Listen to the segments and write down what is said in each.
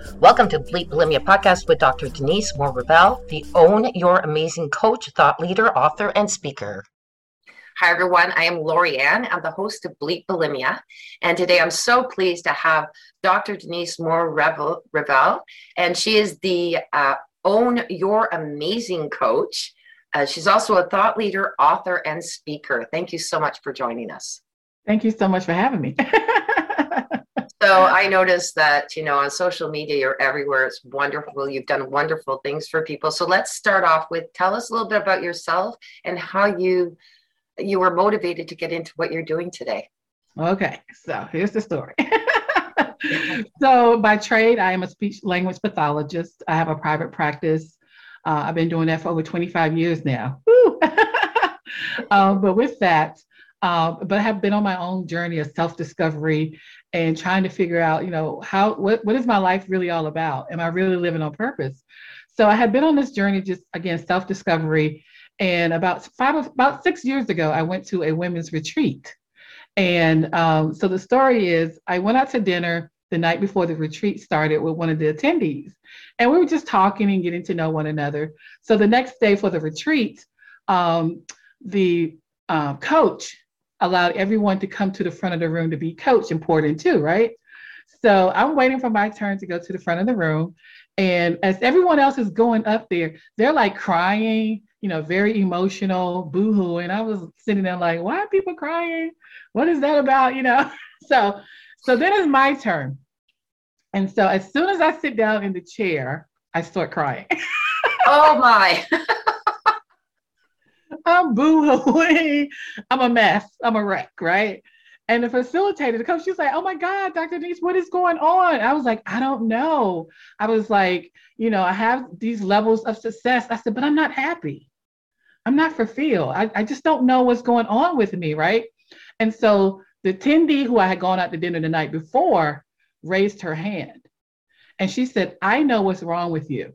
Welcome to Bleep Bulimia Podcast with Dr. Denise Moore-Revelle, the Own Your Amazing coach, thought leader, author, and speaker. Hi, everyone. I am Lori Ann. I'm the host of Bleep Bulimia. And today I'm so pleased to have Dr. Denise Moore-Revelle, and she is the Own Your Amazing coach. She's also a thought leader, author, and speaker. Thank you so much for joining us. Thank you so much for having me. So I noticed that, on social media, you're everywhere. It's wonderful. You've done wonderful things for people. So let's start off with, tell us a little bit about yourself and how you were motivated to get into what you're doing today. Okay, so here's the story. So by trade, I am a speech language pathologist. I have a private practice. I've been doing that for over 25 years now. But with that, but I have been on my own journey of self-discovery and trying to figure out, what is my life really all about? Am I really living on purpose? So I had been on this journey, just again, self-discovery. And about 6 years ago, I went to a women's retreat. And so the story is, I went out to dinner the night before the retreat started with one of the attendees. And we were just talking and getting to know one another. So the next day for the retreat, the coach allowed everyone to come to the front of the room to be coached and poured into, right? So I'm waiting for my turn to go to the front of the room. And as everyone else is going up there, they're like crying, very emotional, boo-hoo. And I was sitting there like, why are people crying? What is that about? So then it's my turn. And so as soon as I sit down in the chair, I start crying. Oh my. I'm boo-hooing. I'm a mess. I'm a wreck, right? And the facilitator, the coach, she's like, oh my God, Dr. Denise, what is going on? I was like, I don't know. I was like, I have these levels of success. I said, but I'm not happy. I'm not fulfilled. I just don't know what's going on with me, right? And so the attendee who I had gone out to dinner the night before raised her hand. And she said, I know what's wrong with you.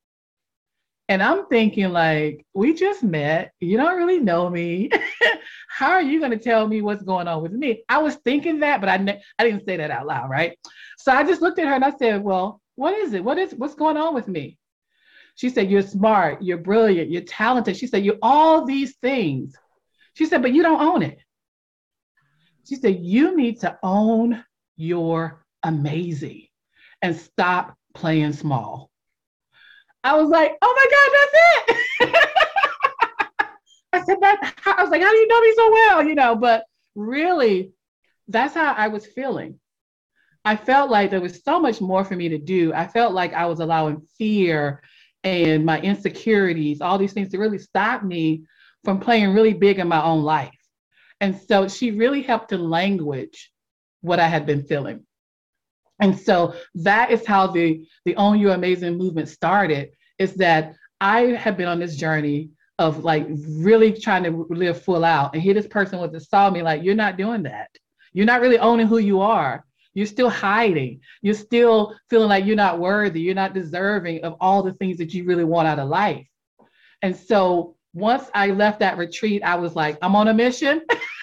And I'm thinking, like, we just met. You don't really know me. How are you going to tell me what's going on with me? I was thinking that, but I didn't say that out loud, right? So I just looked at her and I said, well, what is it? What's going on with me? She said, you're smart, you're brilliant, you're talented. She said, you're all these things. She said, but you don't own it. She said, you need to own your amazing and stop playing small. I was like, oh my God, that's it. I said that. I was like, how do you know me so well? But really, that's how I was feeling. I felt like there was so much more for me to do. I felt like I was allowing fear and my insecurities, all these things to really stop me from playing really big in my own life. And so she really helped to language what I had been feeling. And so that is how the Own Your Amazing movement started, is that I have been on this journey of like really trying to live full out. And here this person was just saw me like, you're not doing that. You're not really owning who you are. You're still hiding. You're still feeling like you're not worthy. You're not deserving of all the things that you really want out of life. And so once I left that retreat, I was like, I'm on a mission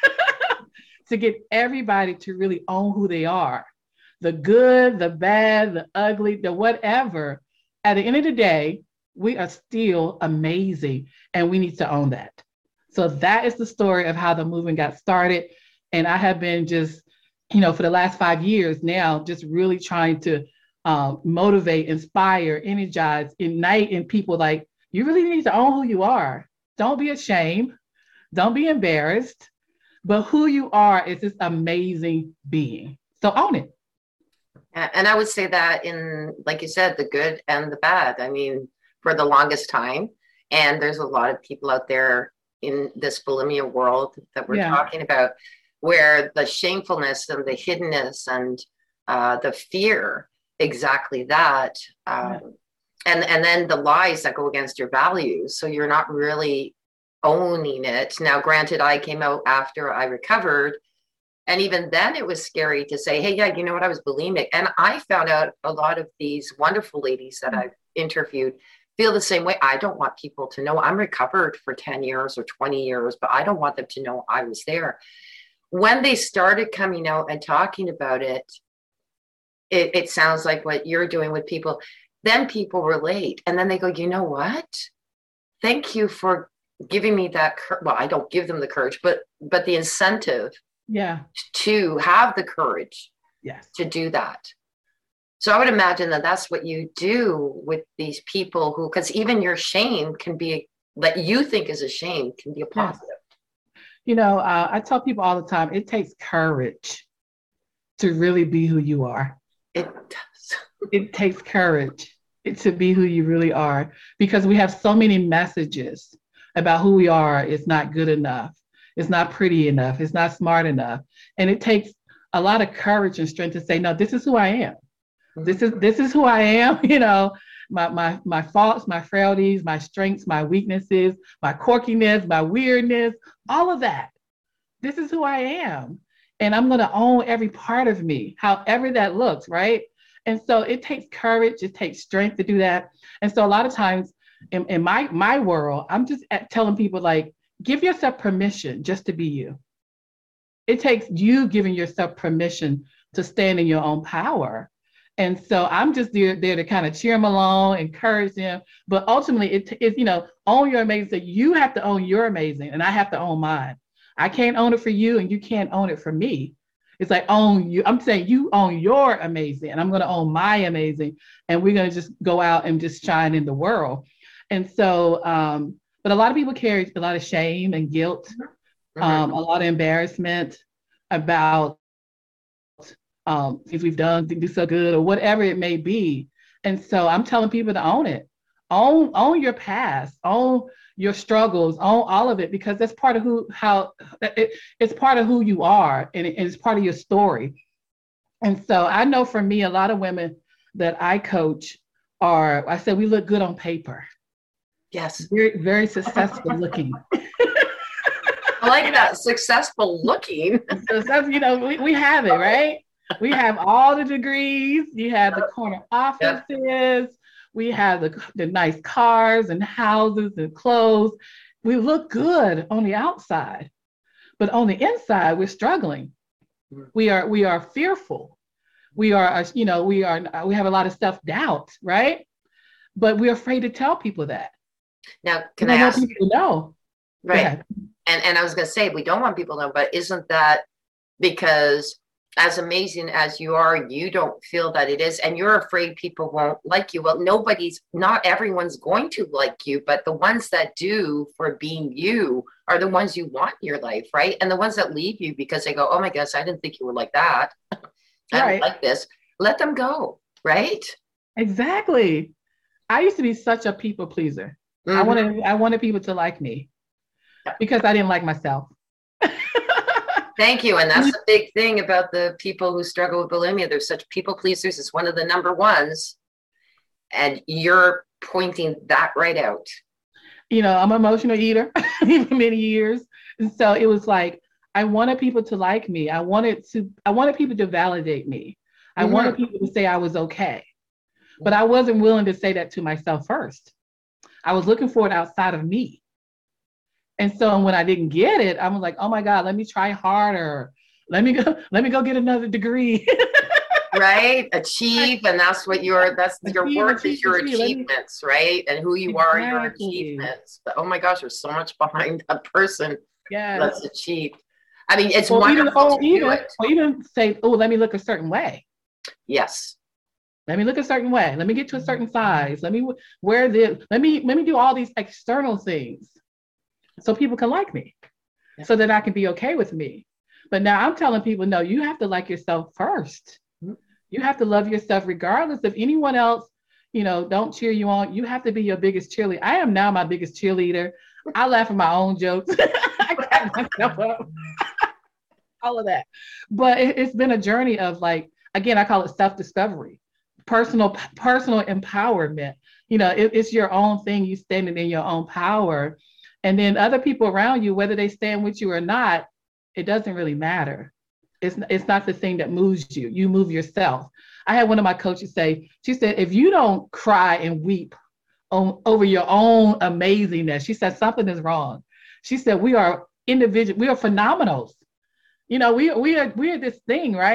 to get everybody to really own who they are. The good, the bad, the ugly, the whatever. At the end of the day, we are still amazing and we need to own that. So that is the story of how the movement got started. And I have been just, for the last 5 years now, just really trying to motivate, inspire, energize, ignite in people like, you really need to own who you are. Don't be ashamed. Don't be embarrassed. But who you are is this amazing being. So own it. And I would say that in, like you said, the good and the bad. I mean, for the longest time, and there's a lot of people out there in this bulimia world that we're talking about, where the shamefulness and the hiddenness and the fear, exactly that, and then the lies that go against your values. So you're not really owning it. Now, granted, I came out after I recovered. And even then it was scary to say, hey, yeah, you know what, I was bulimic. And I found out a lot of these wonderful ladies that I've interviewed feel the same way. I don't want people to know I'm recovered for 10 years or 20 years, but I don't want them to know I was there. When they started coming out and talking about it, it sounds like what you're doing with people, then people relate. And then they go, you know what? Thank you for giving me that. Well, I don't give them the courage, but the incentive to have the courage to do that. So I would imagine that that's what you do with these people who, because even your shame can be, that you think is a shame, can be a positive. You know, I tell people all the time, it takes courage to really be who you are. It does. It takes courage to be who you really are, because we have so many messages about who we are. It's not good enough. It's not pretty enough. It's not smart enough. And it takes a lot of courage and strength to say, no, this is who I am. This is who I am, you know, my faults, my frailties, my strengths, my weaknesses, my quirkiness, my weirdness, all of that. This is who I am. And I'm going to own every part of me, however that looks, right? And so it takes courage, it takes strength to do that. And so a lot of times in my world, I'm just telling people, like, give yourself permission just to be you. It takes you giving yourself permission to stand in your own power. And so I'm just there to kind of cheer them along, encourage them. But ultimately, it's, you know, own your amazing. You have to own your amazing, and I have to own mine. I can't own it for you, and you can't own it for me. It's like, own you. I'm saying you own your amazing, and I'm going to own my amazing, and we're going to just go out and just shine in the world. And so, but a lot of people carry a lot of shame and guilt, a lot of embarrassment about things we've done, didn't do so good, or whatever it may be. And so I'm telling people to own it. Own your past, own your struggles, own all of it, because that's part of it's part of who you are, and it's part of your story. And so I know for me, a lot of women that I coach I said, we look good on paper. Yes. Very, very successful looking. I like that, successful looking. So, you know, we have it, right? We have all the degrees. You have the corner offices. Yep. We have the nice cars and houses and clothes. We look good on the outside, but on the inside, we're struggling. We are fearful. We are, you know, we have a lot of self-doubt, right? But we're afraid to tell people that. Now, can I ask? People to know. Right. And I was going to say, we don't want people to know, but isn't that because as amazing as you are, you don't feel that it is, and you're afraid people won't like you? Well, not everyone's going to like you, but the ones that do, for being you, are the ones you want in your life, right? And the ones that leave you because they go, oh my gosh, I didn't think you were like that. I don't like this. Let them go, right? Exactly. I used to be such a people pleaser. I wanted people to like me because I didn't like myself. Thank you. And that's the big thing about the people who struggle with bulimia. They're such people pleasers. It's one of the number ones. And you're pointing that right out. You know, I'm an emotional eater for many years. And so it was like, I wanted people to like me. I wanted people to validate me. I wanted people to say I was okay. But I wasn't willing to say that to myself first. I was looking for it outside of me. And so when I didn't get it, I was like, oh my God, let me try harder. Let me go get another degree. Right? Achieve. And that's your worth is your achievements, right? And who you are, your achievements. But oh my gosh, there's so much behind that person that's achieved. I mean, it's wonderful to do it. Or even say, oh, let me look a certain way. Yes. Let me look a certain way. Let me get to a certain size. Let me wear this. Let me do all these external things so people can like me, so that I can be okay with me. But now I'm telling people, no, you have to like yourself first. You have to love yourself regardless of anyone else, you know, don't cheer you on. You have to be your biggest cheerleader. I am now my biggest cheerleader. I laugh at my own jokes. I crack myself up. All of that. But it's been a journey of, like, again, I call it self-discovery, personal empowerment. You know, it's your own thing. You standing in your own power. And then other people around you, whether they stand with you or not, it doesn't really matter. It's not the thing that moves you. You move yourself. I had one of my coaches say, she said, if you don't cry and weep over your own amazingness, she said, something is wrong. She said, we are individual. We are phenomenals. You know, we are this thing, right?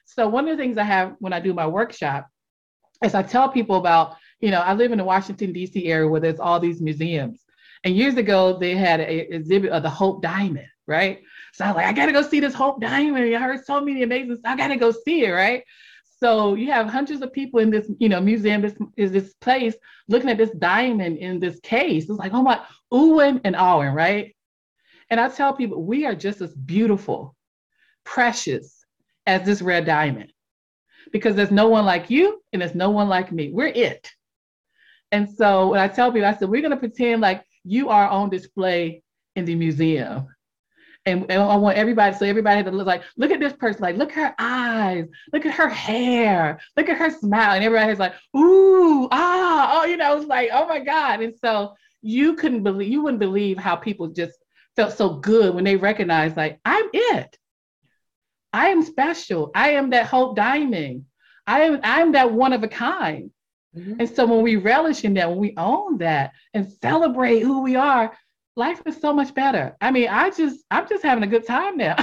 So one of the things I have when I do my workshop is I tell people about, I live in the Washington, D.C. area where there's all these museums. And years ago, they had an exhibit of the Hope Diamond, right? So I was like, I got to go see this Hope Diamond. I heard so many amazing stuff. I got to go see it, right? So you have hundreds of people in this, museum, this place looking at this diamond in this case. It's like, oh my, oohing and ahhing, right? And I tell people, we are just as beautiful, precious as this red diamond, because there's no one like you and there's no one like me. We're it. And so when I tell people, I said, we're going to pretend like you are on display in the museum. And I want everybody, so everybody to look at this person, like, look at her eyes, look at her hair, look at her smile. And everybody's like, ooh, it's like, oh my God. And so you wouldn't believe how people just felt so good when they recognized, like, I'm it. I am special. I am that Hope Diamond. I'm that one of a kind. Mm-hmm. And so when we relish in that, when we own that and celebrate who we are, life is so much better. I mean, I'm just having a good time now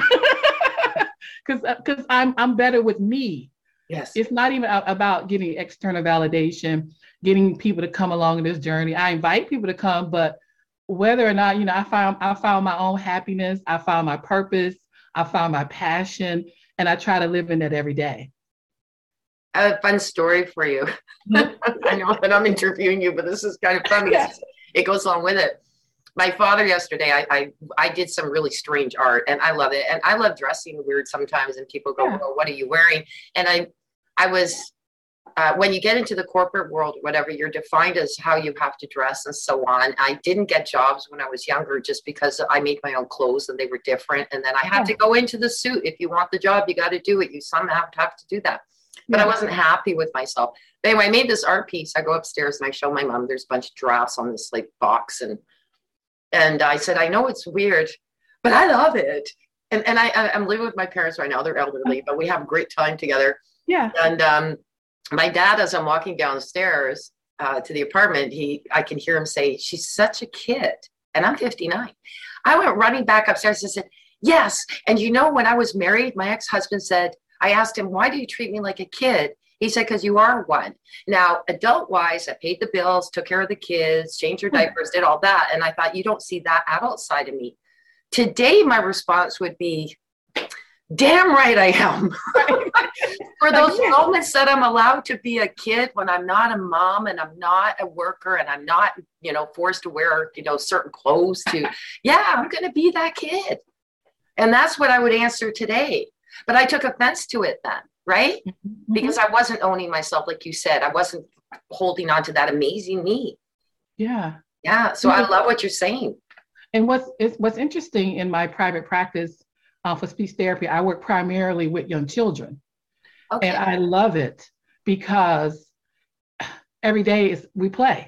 because I'm better with me. Yes. It's not even about getting external validation, getting people to come along in this journey. I invite people to come, but whether or not, I found my own happiness, I found my purpose, I found my passion, and I try to live in that every day. I have a fun story for you. I know that I'm interviewing you, but this is kind of fun because it goes along with it. My father yesterday, I did some really strange art, and I love it. And I love dressing weird sometimes, and people go, well, what are you wearing? And I was, when you get into the corporate world, whatever, you're defined as how you have to dress and so on. I didn't get jobs when I was younger just because I made my own clothes and they were different. And then I had to go into the suit. If you want the job, you got to do it. You somehow have to do that. But I wasn't happy with myself. But anyway, I made this art piece. I go upstairs and I show my mom, there's a bunch of drafts on this like box. And I said, I know it's weird, but I love it. And I'm living with my parents right now. They're elderly, but we have a great time together. Yeah. And my dad, as I'm walking downstairs to the apartment, I can hear him say, she's such a kid. And I'm 59. I went running back upstairs and said, yes. And when I was married, my ex-husband said, I asked him, why do you treat me like a kid? He said, because you are one. Now, adult-wise, I paid the bills, took care of the kids, changed their diapers, did all that. And I thought, you don't see that adult side of me. Today, my response would be, damn right I am. For those moments that I'm allowed to be a kid when I'm not a mom and I'm not a worker and I'm not, forced to wear, certain clothes I'm going to be that kid. And that's what I would answer today. But I took offense to it then, right? Mm-hmm. Because I wasn't owning myself, like you said. I wasn't holding on to that amazing me. Yeah. Yeah. So I love what you're saying. And what's interesting in my private practice for speech therapy, I work primarily with young children. Okay. And I love it because every day we play.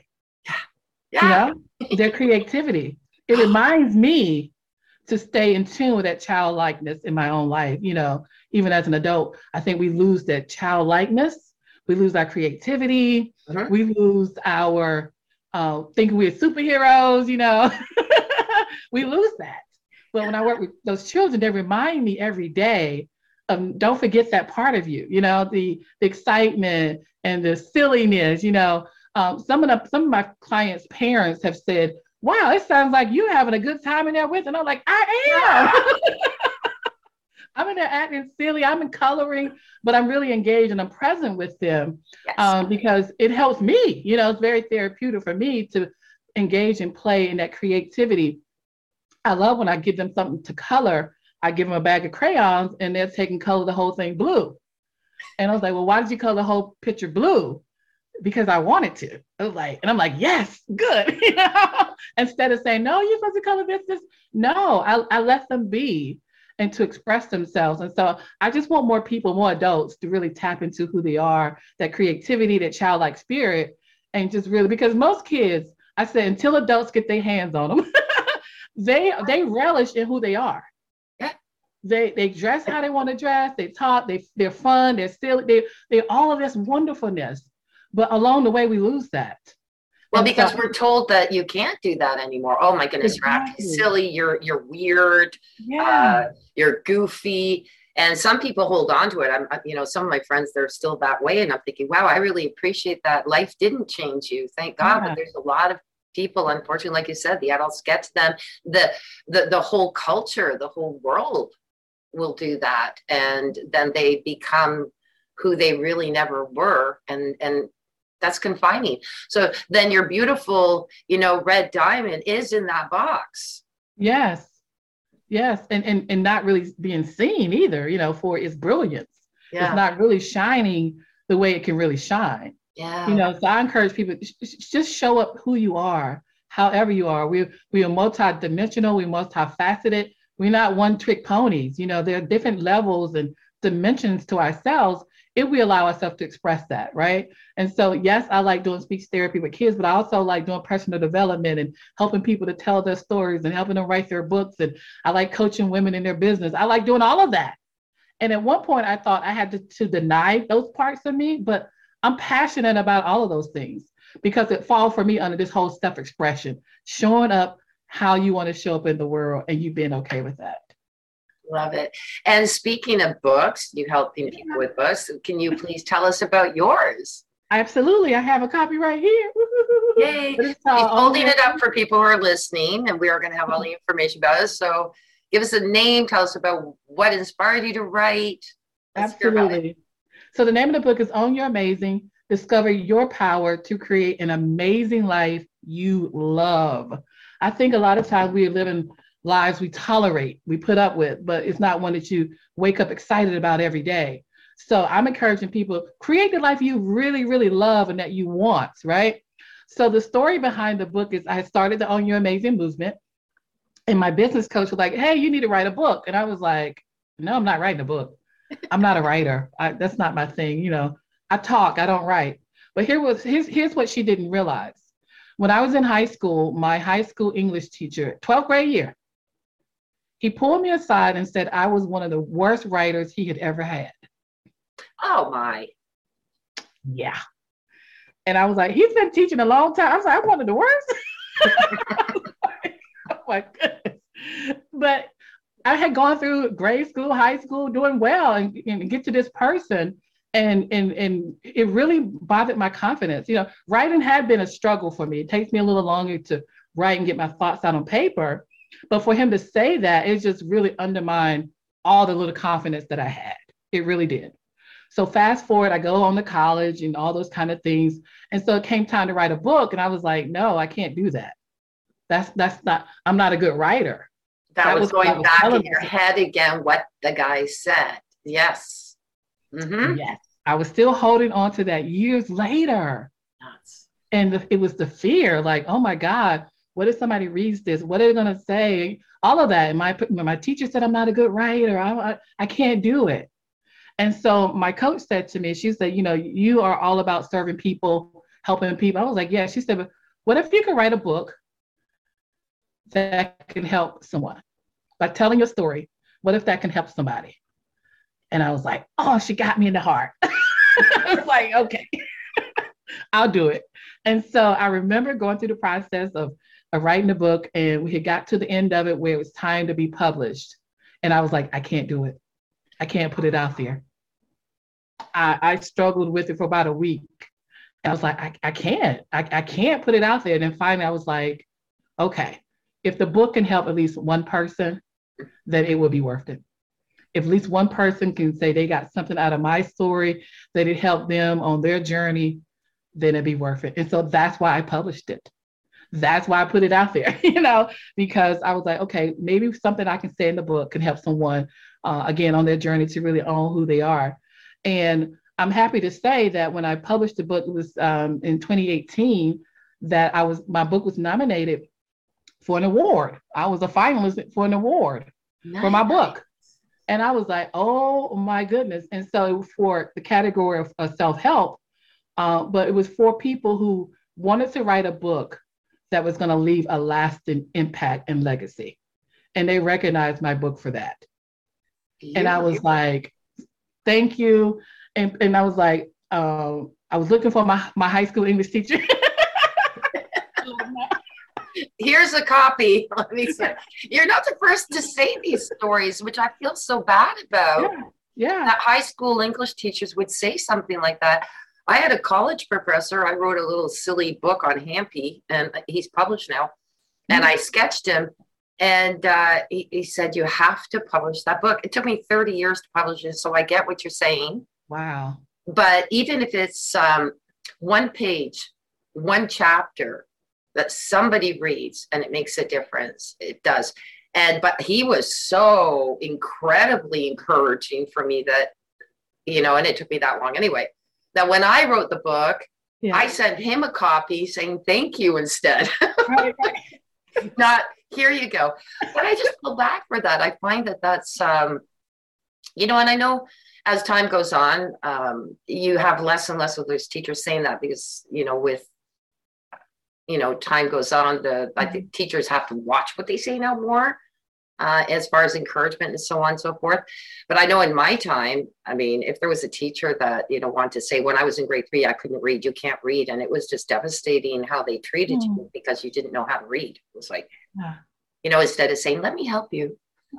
Yeah. Their creativity. It reminds me to stay in tune with that childlikeness in my own life. Even as an adult, I think we lose that childlikeness. We lose our creativity. Mm-hmm. We lose our thinking we're superheroes, We lose that. But when I work with those children, they remind me every day of, don't forget that part of you, the excitement and the silliness, some of my clients' parents have said, wow, it sounds like you're having a good time in there with. And I'm like, I am. I'm in there acting silly. I'm in coloring, but I'm really engaged and I'm present with them because it helps me. It's very therapeutic for me to engage and play in that creativity. I love when I give them something to color. I give them a bag of crayons and they're taking color the whole thing blue. And I was like, well, why did you color the whole picture blue? Because I wanted to. And I'm like, yes, good. Instead of saying, no, you're supposed to color this. No, I let them be and to express themselves. And so I just want more people, more adults to really tap into who they are, that creativity, that childlike spirit, and just really, because most kids, I said, until adults get their hands on them, they relish in who they are. Yeah. They dress how they want to dress. They talk. They're fun. They're silly. They're all of this wonderfulness. But along the way, we lose that. Well, because we're told that you can't do that anymore. Oh my goodness, exactly. You're acting silly. You're weird. Yeah. You're goofy. And some people hold on to it. Some of my friends, they're still that way. And I'm thinking, wow, I really appreciate that. Life didn't change you. Thank God. But there's a lot of people, unfortunately, like you said, the adults get to them. The whole culture, the whole world will do that. And then they become who they really never were. And that's confining. So then your beautiful, red diamond is in that box. Yes. And not really being seen either, for its brilliance. Yeah. It's not really shining the way it can really shine. Yeah. So I encourage people, just show up who you are, however you are. We are multidimensional, we're multifaceted. We're not one-trick ponies. There are different levels and dimensions to ourselves if we allow ourselves to express that, right? And so, yes, I like doing speech therapy with kids, but I also like doing personal development and helping people to tell their stories and helping them write their books. And I like coaching women in their business. I like doing all of that. And at one point, I thought I had to deny those parts of me, but I'm passionate about all of those things because it falls for me under this whole self-expression, showing up how you want to show up in the world and you being okay with that. Love it. And speaking of books, you helping people with books. Can you please tell us about yours? Absolutely. I have a copy right here. Yay. He's holding it up for people who are listening, and we are going to have all the information about it. So give us a name. Tell us about what inspired you to write. Absolutely. So the name of the book is Own Your Amazing. Discover your power to create an amazing life you love. I think a lot of times we are living lives we tolerate, we put up with, but it's not one that you wake up excited about every day. So I'm encouraging people, create the life you really, really love and that you want, right? So the story behind the book is I started the Own Your Amazing movement, and my business coach was like, hey, you need to write a book. And I was like, no, I'm not writing a book. I'm not a writer. That's not my thing. I talk, I don't write. But here's what she didn't realize. When I was in high school, my high school English teacher, 12th grade year, he pulled me aside and said I was one of the worst writers he had ever had. Oh, my. Yeah. And I was like, he's been teaching a long time. I was like, I'm one of the worst. Oh, my goodness. But I had gone through grade school, high school, doing well and get to this person. And it really bothered my confidence. Writing had been a struggle for me. It takes me a little longer to write and get my thoughts out on paper. But for him to say that, it just really undermined all the little confidence that I had. It really did. So fast forward, I go on to college and all those kind of things. And so it came time to write a book. And I was like, no, I can't do that. I'm not a good writer. That was going back in your head again, what the guy said. Yes. Mm-hmm. Yes. I was still holding on to that years later. Nuts. And it was the fear, like, oh my God, what if somebody reads this? What are they going to say? All of that. And my teacher said, I'm not a good writer. I can't do it. And so my coach said to me, she said, you are all about serving people, helping people. I was like, yeah. She said, but what if you could write a book that can help someone by telling your story? What if that can help somebody? And I was like, oh, she got me in the heart. I was like, okay, I'll do it. And so I remember going through the process of writing the book, and we had got to the end of it where it was time to be published. And I was like, I can't do it. I can't put it out there. I struggled with it for about a week. And I was like, I can't put it out there. And then finally I was like, okay, if the book can help at least one person, then it will be worth it. If at least one person can say they got something out of my story, that it helped them on their journey, then it'd be worth it. And so that's why I published it. That's why I put it out there, because I was like, okay, maybe something I can say in the book can help someone, again, on their journey to really own who they are. And I'm happy to say that when I published the book, it was in 2018, that my book was nominated for an award. I was a finalist for an award for my book. And I was like, oh my goodness. And so it was for the category of self-help, but it was for people who wanted to write a book that was going to leave a lasting impact and legacy. And they recognized my book for that. Yeah. And I was like, thank you. And I was like, I was looking for my high school English teacher. here's a copy. Let me say, you're not the first to say these stories, which I feel so bad about. Yeah. That high school English teachers would say something like that. I had a college professor. I wrote a little silly book on Hampy, and he's published now. And I sketched him, and he said, you have to publish that book. It took me 30 years to publish it, so I get what you're saying. Wow. But even if it's one page, one chapter that somebody reads and it makes a difference, it does. But he was so incredibly encouraging for me that, and it took me that long anyway, that when I wrote the book, I sent him a copy saying thank you instead. Right. Not, here you go. But I just feel back for that. I find that that's, and I know as time goes on, you have less and less of those teachers saying that because, with, time goes on, I think teachers have to watch what they say now more as far as encouragement and so on and so forth. But I know in my time, if there was a teacher that, wanted to say, when I was in grade 3, I couldn't read, you can't read. And it was just devastating how they treated you because you didn't know how to read. It was like, instead of saying, let me help you.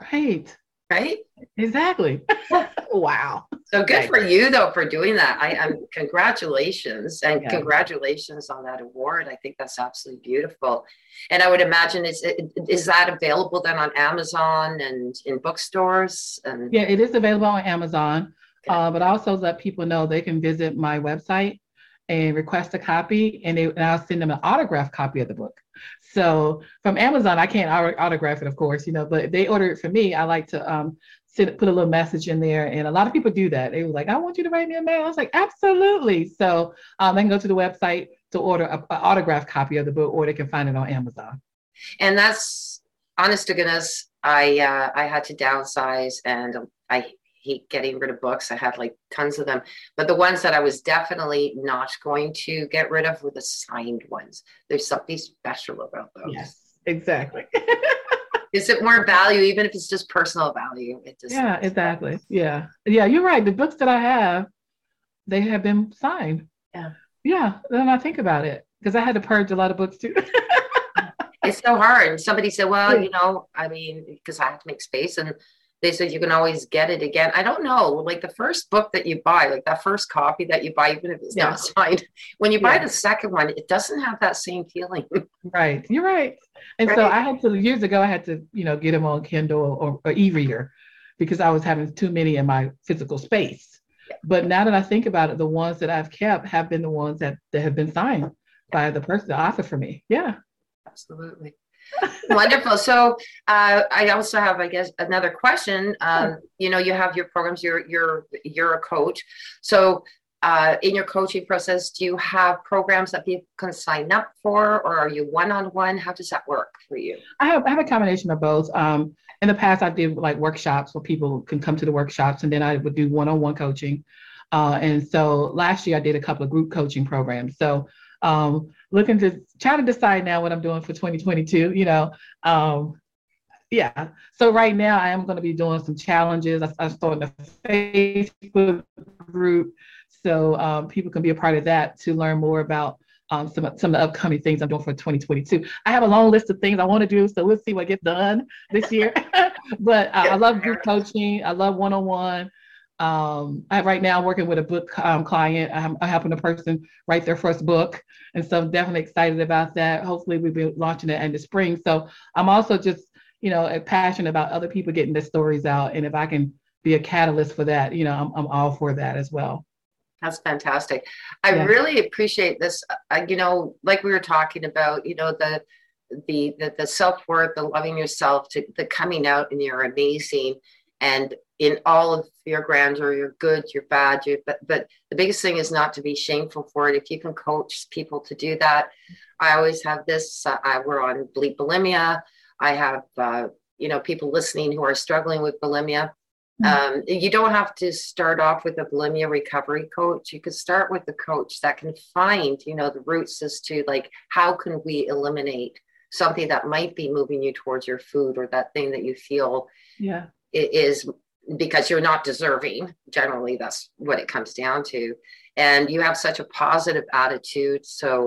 Right? Exactly. Wow. So good for you, though, for doing that. I'm congratulations, and congratulations on that award. I think that's absolutely beautiful. And I would imagine, is that available then on Amazon and in bookstores? Yeah, it is available on Amazon. Okay. But also let people know they can visit my website and request a copy, and I'll send them an autographed copy of the book. So from Amazon, I can't autograph it, of course, but if they order it for me, I like to put a little message in there. And a lot of people do that. They were like, I want you to write me a mail. I was like, absolutely. So they can go to the website to order an autographed copy of the book, or they can find it on Amazon. And that's, honest to goodness, I had to downsize, and I hate getting rid of books. I had like tons of them, but the ones that I was definitely not going to get rid of were the signed ones. There's something special about those. Yes, exactly. Is it more value, even if it's just personal value? Yeah, exactly. Yeah, you're right. The books that I have, they have been signed. Yeah. Then I think about it, because I had to purge a lot of books too. It's so hard. Somebody said, well, because I have to make space, and they said you can always get it again. I don't know. Like the first book that you buy, like that first copy that you buy, even if it's not signed, when you buy the second one, it doesn't have that same feeling. Right. You're right. And so I had to, years ago, I had to, get them on Kindle or e-reader because I was having too many in my physical space. But now that I think about it, the ones that I've kept have been the ones that have been signed by the person, the author for me. Yeah. Absolutely. Wonderful. So I also have, I guess, another question. You have your programs, you're a coach. So in your coaching process, do you have programs that people can sign up for, or are you one-on-one? How does that work for you? I have a combination of both. In the past, I did like workshops where people can come to the workshops, and then I would do one-on-one coaching. And so last year I did a couple of group coaching programs. So looking to try to decide now what I'm doing for 2022, So right now I am going to be doing some challenges. I'm starting a Facebook group, so people can be a part of that to learn more about some of the upcoming things I'm doing for 2022. I have a long list of things I want to do, so we'll see what gets done this year. But I love group coaching. I love one-on-one. Right now I'm working with a book client. I'm helping a person write their first book. And so I'm definitely excited about that. Hopefully we'll be launching it in the spring. So I'm also just, passionate about other people getting their stories out. And if I can be a catalyst for that, I'm all for that as well. That's fantastic. I really appreciate this. Like we were talking about, the self-worth, the loving yourself, the coming out, and you're amazing. And in all of your grandeur, you're good, you're bad, but the biggest thing is not to be shameful for it. If you can coach people to do that, I always have this. We're on Bleep Bulimia. I have people listening who are struggling with bulimia. You don't have to start off with a bulimia recovery coach. You could start with a coach that can find the roots as to like how can we eliminate something that might be moving you towards your food, or that thing that you feel is because you're not deserving. Generally, that's what it comes down to. And you have such a positive attitude. So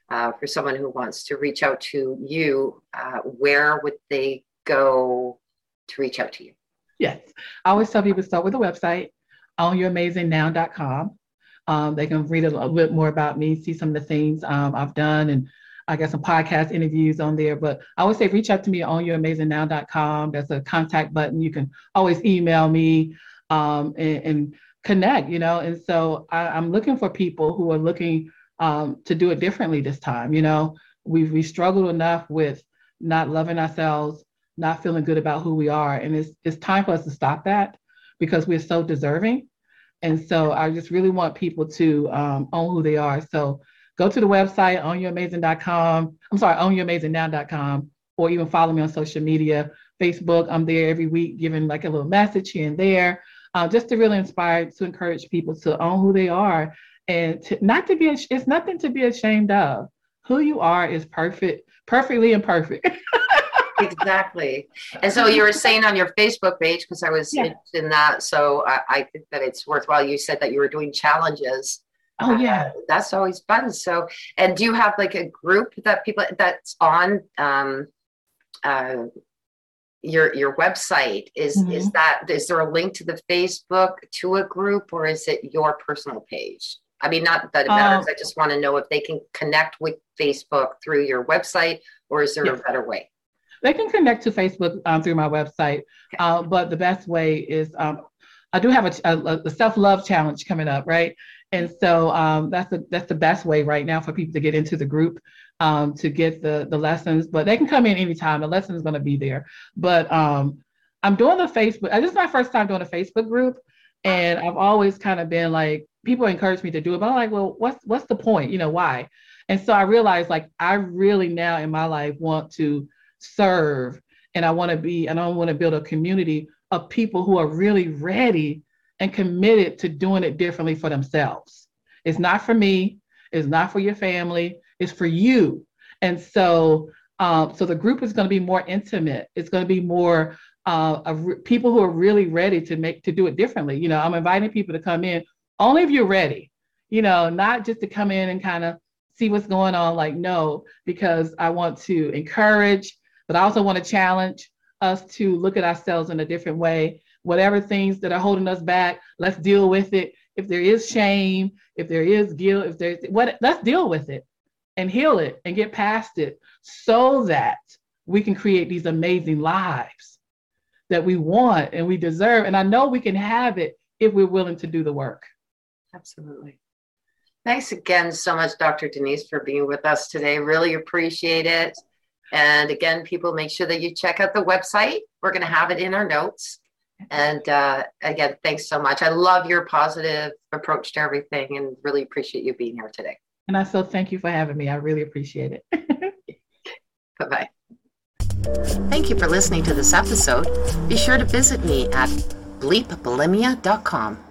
for someone who wants to reach out to you, where would they go to reach out to you? Yes. I always tell people to start with the website, ownyouramazingnnow.com. They can read a little bit more about me, see some of the things I've done, and I got some podcast interviews on there. But I always say reach out to me at ownyouramazingnnow.com. There's a contact button. You can always email me and connect, And so I'm looking for people who are looking to do it differently this time. We struggled enough with not loving ourselves, not feeling good about who we are. And it's time for us to stop that because we're so deserving. And so I just really want people to own who they are. So go to the website, ownyouramazingnnow.com, or even follow me on social media. Facebook, I'm there every week giving like a little message here and there, just to really inspire, to encourage people to own who they are and it's nothing to be ashamed of. Who you are is perfectly imperfect. Exactly. And so you were saying on your Facebook page, because I was interested in that. So I think that it's worthwhile. You said that you were doing challenges. Oh, yeah. That's always fun. So, and do you have like a group that people that's on your website? Is there a link to the Facebook to a group, or is it your personal page? I mean, not that it matters. I just want to know if they can connect with Facebook through your website, or is there a better way? They can connect to Facebook through my website, but the best way is I do have a self-love challenge coming up, right? And so that's the best way right now for people to get into the group, to get the lessons. But they can come in anytime. The lesson is going to be there. But I'm doing the Facebook. This is my first time doing a Facebook group, and I've always kind of been like, people encourage me to do it, but I'm like, well, what's the point? Why? And so I realized, like, I really now in my life want to serve, and I want to build a community of people who are really ready and committed to doing it differently for themselves. It's not for me. It's not for your family. It's for you. And so, so the group is going to be more intimate. It's going to be more people who are really ready to do it differently. I'm inviting people to come in only if you're ready, not just to come in and kind of see what's going on. Like, no, because I want to encourage, but I also want to challenge us to look at ourselves in a different way. Whatever things that are holding us back, let's deal with it. If there is shame, if there is guilt, let's deal with it and heal it and get past it so that we can create these amazing lives that we want and we deserve. And I know we can have it if we're willing to do the work. Absolutely. Thanks again so much, Dr. Denise, for being with us today. Really appreciate it. And again, people, make sure that you check out the website. We're going to have it in our notes. And again, thanks so much. I love your positive approach to everything and really appreciate you being here today. And I so thank you for having me. I really appreciate it. Bye-bye. Thank you for listening to this episode. Be sure to visit me at bleepbulimia.com.